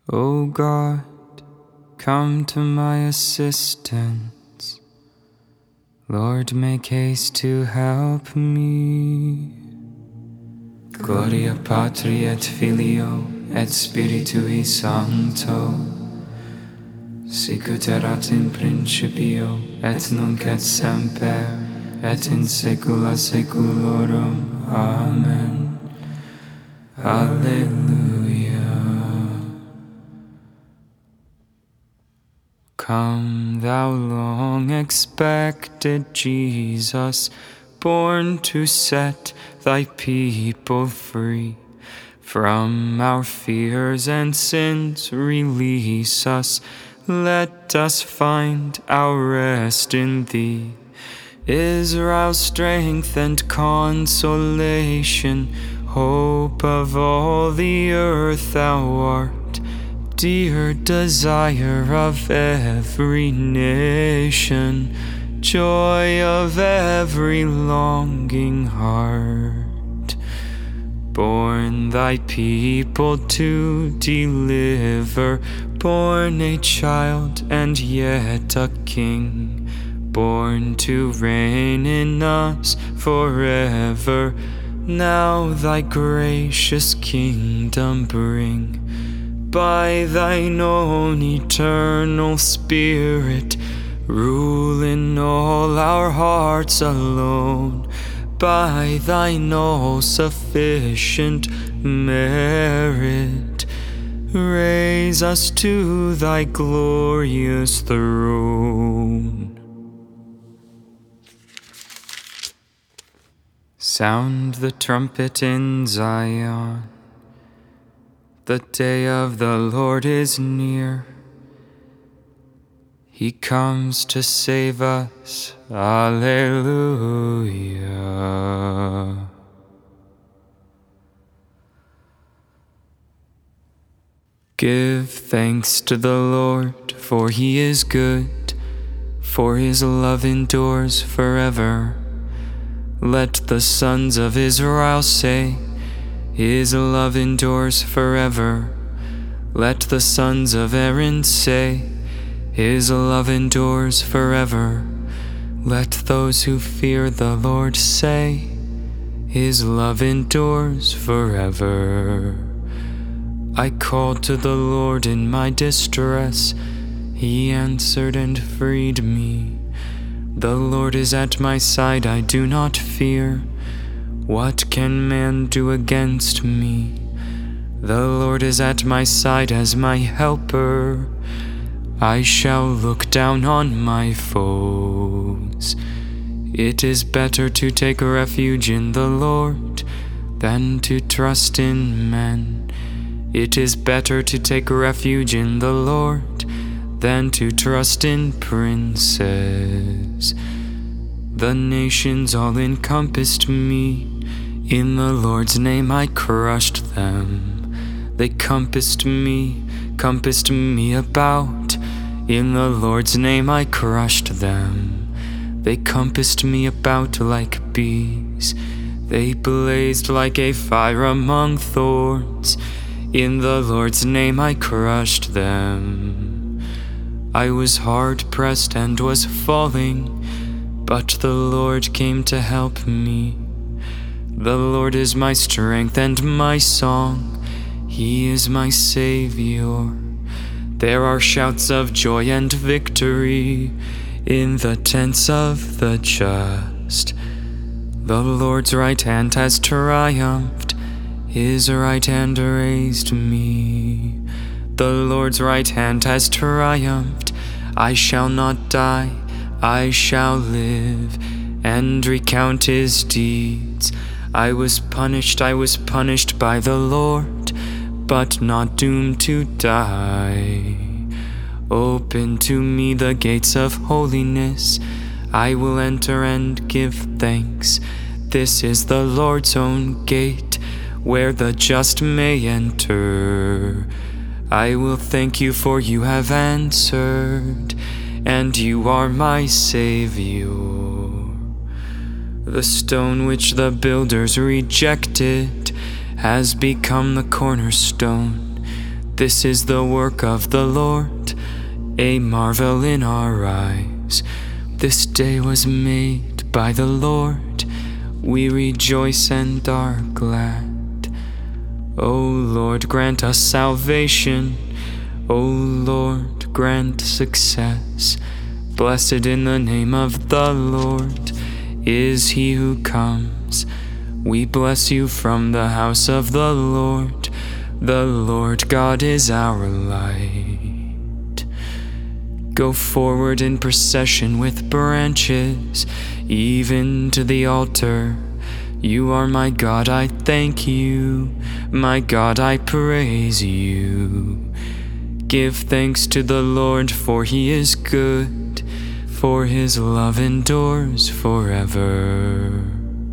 O God, come to my assistance. Lord, make haste to help me. Gloria Patri et Filio et Spiritui Sancto, sicut erat in principio et nunc et semper et in saecula saeculorum. Amen. Alleluia. Come, thou long expected Jesus, born to set thy people free. From our fears and sins release us. Let us find our rest in thee. Israel's strength and consolation, hope of all the earth thou art. Dear desire of every nation, joy of every longing heart. Born thy people to deliver, born a child and yet a king, born to reign in us forever. Now thy gracious kingdom bring. By thine own eternal Spirit, rule in all our hearts alone. By thine all-sufficient merit, raise us to thy glorious throne. Sound the trumpet in Zion. The day of the Lord is near. He comes to save us. Alleluia. Give thanks to the Lord, for he is good, for his love endures forever. Let the sons of Israel say, his love endures forever. Let the sons of Aaron say, his love endures forever. Let those who fear the Lord say, his love endures forever. I called to the Lord in my distress. He answered and freed me. The Lord is at my side, I do not fear. What can man do against me? The Lord is at my side as my helper. I shall look down on my foes. It is better to take refuge in the Lord than to trust in men. It is better to take refuge in the Lord than to trust in princes. The nations all encompassed me. In the Lord's name I crushed them. They compassed me about. In the Lord's name I crushed them. They compassed me about like bees. They blazed like a fire among thorns. In the Lord's name I crushed them. I was hard pressed and was falling, but the Lord came to help me. The Lord is my strength and my song. He is my Savior. There are shouts of joy and victory in the tents of the just. The Lord's right hand has triumphed. His right hand raised me. The Lord's right hand has triumphed. I shall not die, I shall live and recount his deeds. I was punished by the Lord, but not doomed to die. Open to me the gates of holiness. I will enter and give thanks. This is the Lord's own gate, where the just may enter. I will thank you, for you have answered, and you are my Savior. The stone which the builders rejected has become the cornerstone. This is the work of the Lord, a marvel in our eyes. This day was made by the Lord, we rejoice and are glad. O Lord, grant us salvation. O Lord, grant success. Blessed in the name of the Lord is he who comes. We bless you from the house of the Lord. The Lord God is our light. Go forward in procession with branches, even to the altar. You are my God, I thank you. My God, I praise you. Give thanks to the Lord, for he is good, for his love endures forever.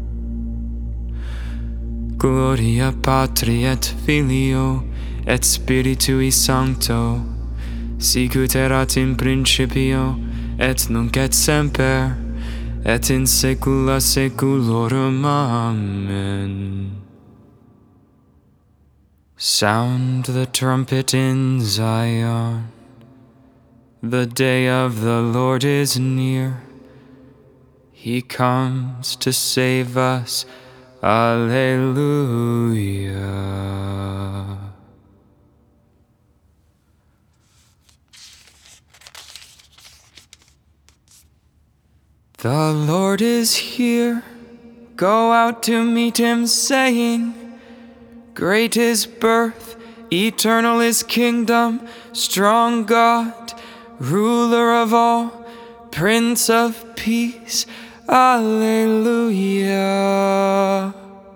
Gloria Patri et Filio et Spiritui Sancto, sicut erat in principio et nunc et semper et in saecula saeculorum. Amen. Sound the trumpet in Zion. The day of the Lord is near. He comes to save us. Alleluia. The Lord is here. Go out to meet him, saying, great his birth, eternal his kingdom, strong God, ruler of all, Prince of peace. Alleluia.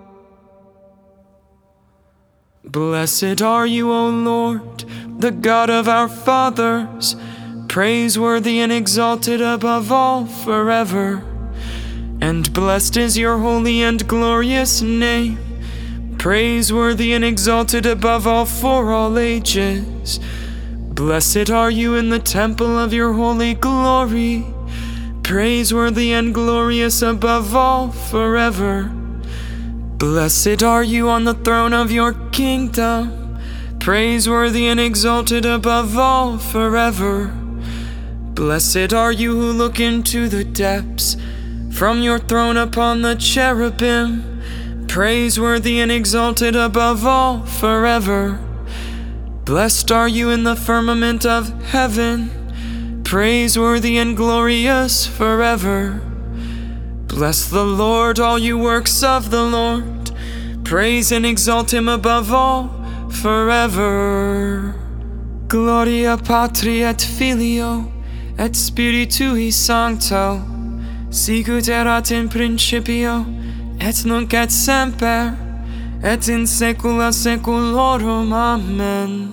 Blessed are you, O Lord, the God of our fathers, praiseworthy and exalted above all forever. And blessed is your holy and glorious name, praiseworthy and exalted above all for all ages. Blessed are you in the temple of your holy glory, praiseworthy and glorious above all forever. Blessed are you on the throne of your kingdom, praiseworthy and exalted above all forever. Blessed are you who look into the depths, from your throne upon the cherubim, praiseworthy and exalted above all forever. Blessed are you in the firmament of heaven, praiseworthy and glorious forever. Bless the Lord, all you works of the Lord. Praise and exalt him above all forever. Gloria Patri et Filio et Spiritui Sancto, sicut erat in principio et nunc et semper et in saecula saeculorum. Amen.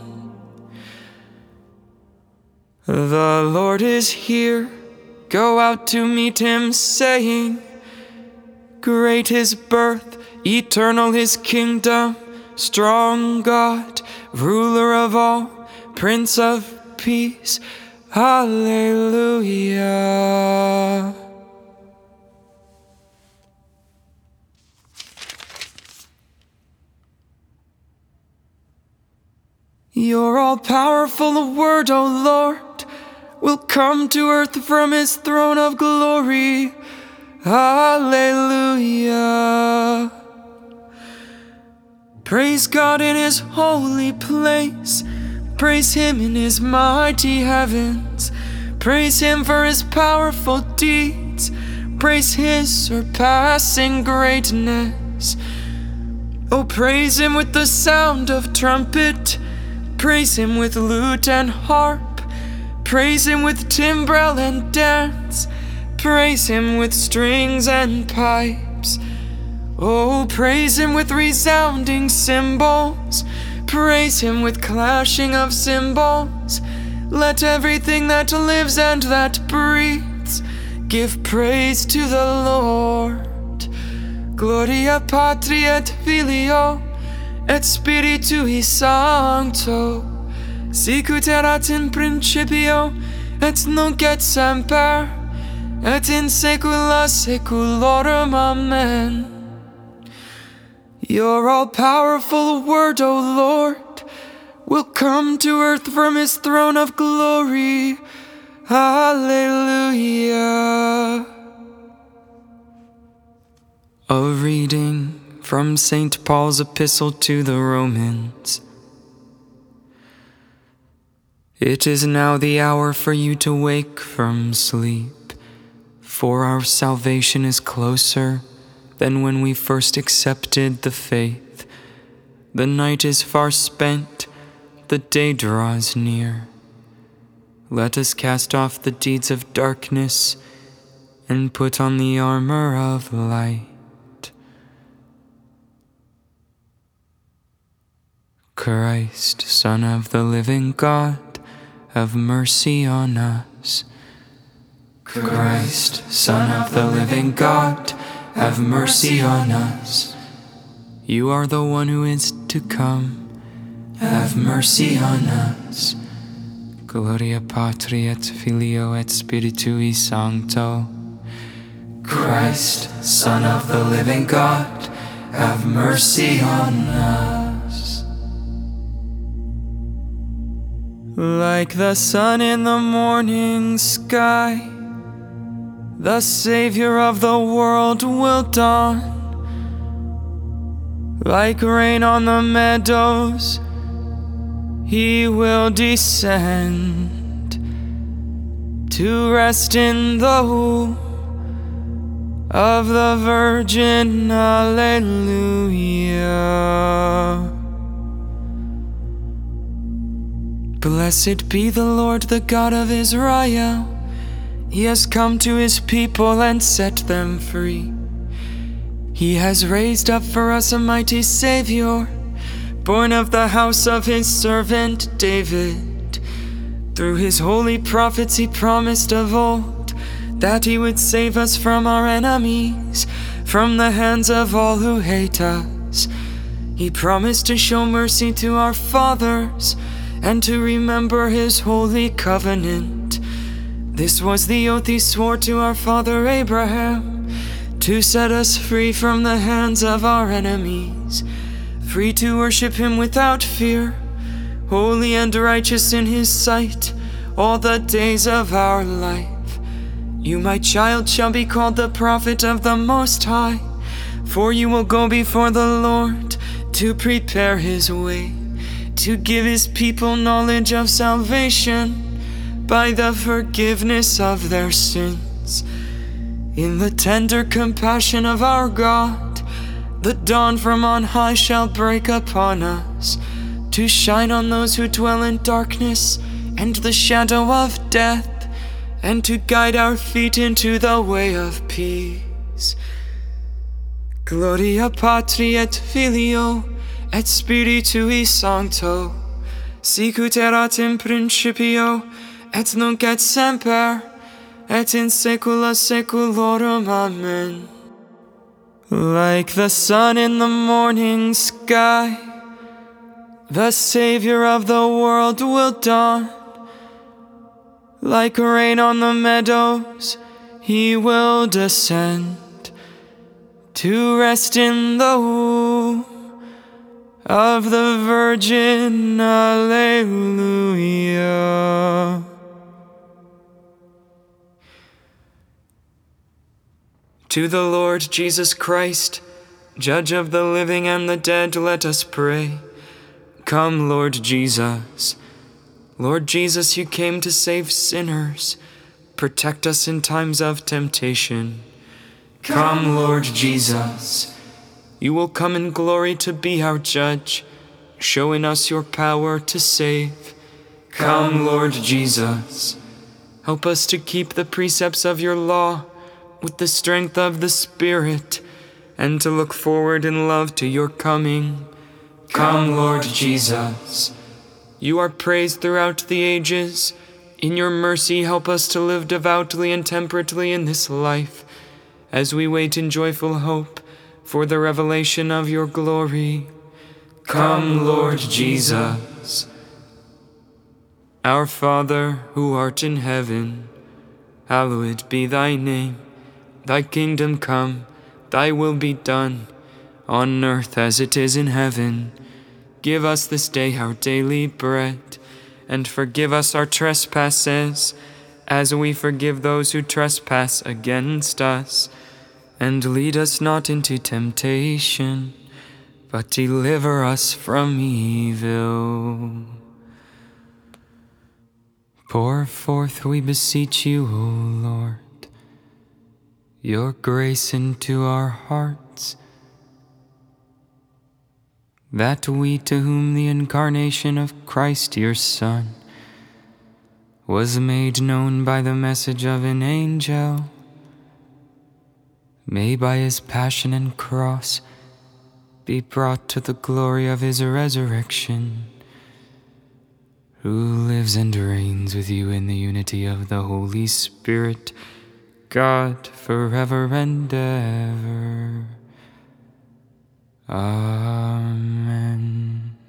The Lord is here. Go out to meet him, saying, great his birth, eternal his kingdom, strong God, ruler of all, Prince of peace. Alleluia. Your all-powerful word, O Lord, will come to earth from his throne of glory. Alleluia. Praise God in his holy place. Praise him in his mighty heavens. Praise him for his powerful deeds. Praise his surpassing greatness. Oh, praise him with the sound of trumpet. Praise him with lute and harp. Praise him with timbrel and dance. Praise him with strings and pipes. Oh, praise him with resounding cymbals. Praise him with clashing of cymbals. Let everything that lives and that breathes give praise to the Lord. Gloria Patri et Filio et Spiritui Sancto, sicut erat in principio et nunc et semper et in saecula saeculorum. Amen. Your all-powerful word, O Lord, will come to earth from his throne of glory. Hallelujah. A reading from St. Paul's epistle to the Romans. It is now the hour for you to wake from sleep, for our salvation is closer than when we first accepted the faith. The night is far spent, the day draws near. Let us cast off the deeds of darkness and put on the armor of light. Christ, Son of the living God, have mercy on us. Christ, Son of the living God, have mercy on us. You are the one who is to come. Have mercy on us. Gloria Patri et Filio et Spiritui Sancto. Christ, Son of the living God, have mercy on us. Like the sun in the morning sky, the Savior of the world will dawn. Like rain on the meadows, he will descend to rest in the womb of the Virgin. Alleluia. Blessed be the Lord, the God of Israel. He has come to his people and set them free. He has raised up for us a mighty Savior, born of the house of his servant David. Through his holy prophets he promised of old that he would save us from our enemies, from the hands of all who hate us. He promised to show mercy to our fathers and to remember his holy covenant. This was the oath he swore to our father Abraham, to set us free from the hands of our enemies, free to worship him without fear, holy and righteous in his sight all the days of our life. You, my child, shall be called the prophet of the Most High, for you will go before the Lord to prepare his way, to give his people knowledge of salvation by the forgiveness of their sins. In the tender compassion of our God, the dawn from on high shall break upon us, to shine on those who dwell in darkness and the shadow of death, and to guide our feet into the way of peace. Gloria Patri et Filio et Spiritui Sancto, sicut erat in principio, et nunc et semper, et in saecula saeculorum. Amen. Like the sun in the morning sky, the Savior of the world will dawn. Like rain on the meadows, he will descend to rest in the womb of the Virgin. Alleluia. To the Lord Jesus Christ, Judge of the living and the dead, let us pray. Come, Lord Jesus. Lord Jesus, you came to save sinners. Protect us in times of temptation. Come, Lord Jesus. You will come in glory to be our judge, showing us your power to save. Come, Lord Jesus. Help us to keep the precepts of your law with the strength of the Spirit, and to look forward in love to your coming. Come, Lord Jesus. You are praised throughout the ages. In your mercy, help us to live devoutly and temperately in this life, as we wait in joyful hope for the revelation of your glory. Come, Lord Jesus. Our Father, who art in heaven, hallowed be thy name. Thy kingdom come, thy will be done, on earth as it is in heaven. Give us this day our daily bread, and forgive us our trespasses, as we forgive those who trespass against us. And lead us not into temptation, but deliver us from evil. Pour forth, we beseech you, O Lord, your grace into our hearts, that we, to whom the incarnation of Christ your Son was made known by the message of an angel, may by his passion and cross be brought to the glory of his resurrection, who lives and reigns with you in the unity of the Holy Spirit, God, forever and ever. Amen.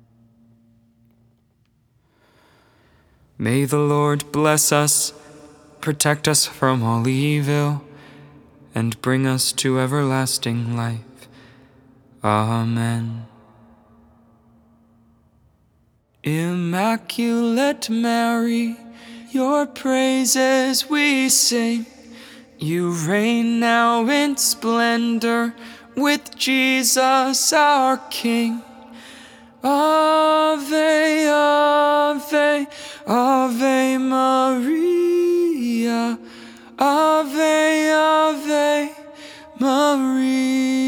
May the Lord bless us, protect us from all evil, and bring us to everlasting life. Amen. Immaculate Mary, your praises we sing. You reign now in splendor with Jesus our King. Ave, Ave, Ave Maria. Ave, Ave Maria.